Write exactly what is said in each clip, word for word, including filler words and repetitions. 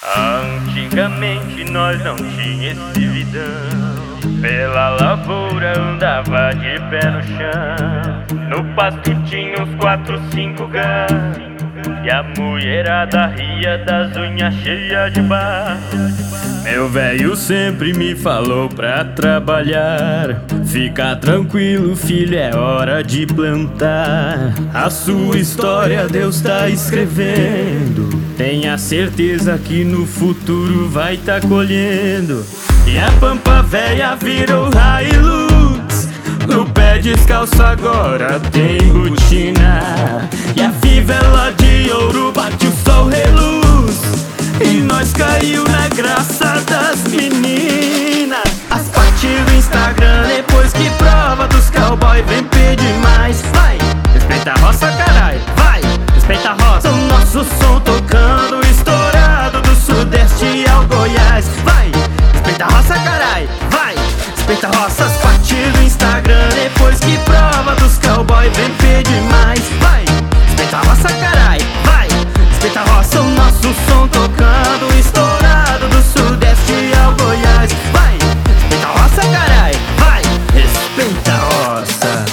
Antigamente nós não tinha esse vidão, pela lavoura andava de pé no chão. No pasto tinha uns quatro, cinco gatos, e a mulherada ria das unhas cheias de barro. Meu velho sempre me falou pra trabalhar. Fica tranquilo, filho, é hora de plantar. A sua história Deus tá escrevendo, tenha certeza que no futuro vai tá colhendo. E a pampa velha virou Hilux, no pé descalço agora tem botina. E a fivela de ouro bate o sol reluz, e nós caiu na graça das meninas. As partes do Instagram depois que prova dos cowboy vem pedir mais. Vai, respeita a roça, carai, vai, respeita a roça. O nosso som tocando, estourado do Sudeste ao Goiás. Vai, respeita a roça, carai, vai, respeita a roça. As partes do Instagram depois que prova dos cowboy vem pedir mais. Vai, respeita a roça, carai, vai, respeita a roça. O nosso som tocando, estourado do Sudeste ao Goiás. Vai, respeita a roça, carai, vai, respeita a roça.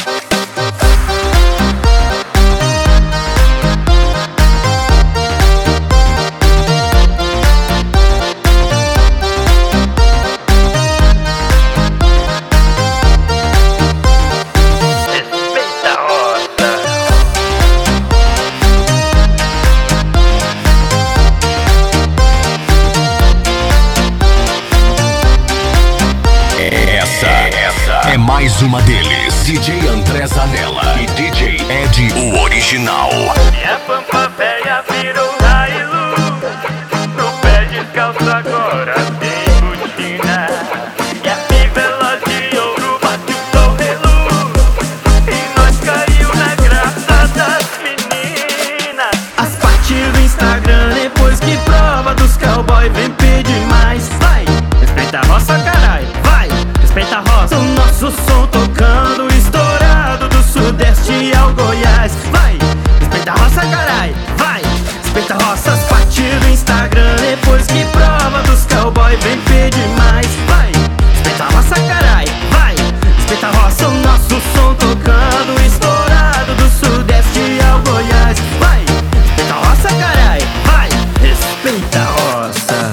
É mais uma deles, D J André Zanella e D J Ed, o original. E a pampa velha virou Hilux, no pé descalço agora tem botina. E a fivela de ouro bate o sol reluz, e nós caiu na graça das meninas. As partes do Instagram depois que prova dos cowboy vem pedir mais. Vai, respeita a roça, carai, vai, respeita a roça. O nosso som tocando, estourado do Sudeste ao Goiás. Vai, respeita a roça, carai, vai, respeita a roça. As partes do Instagram depois que prova dos cowboy vem pedir mais. Vai, respeita a roça, carai, vai, respeita a roça. O nosso som tocando, estourado do Sudeste ao Goiás. Vai, respeita a roça, carai, vai, respeita a roça.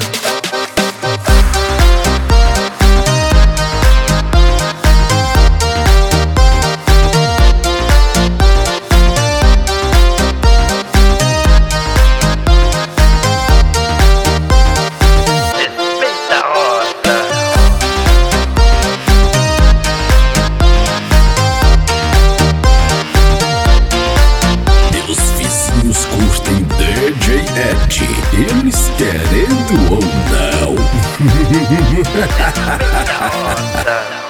Curtem D J Ed, eles querendo ou não.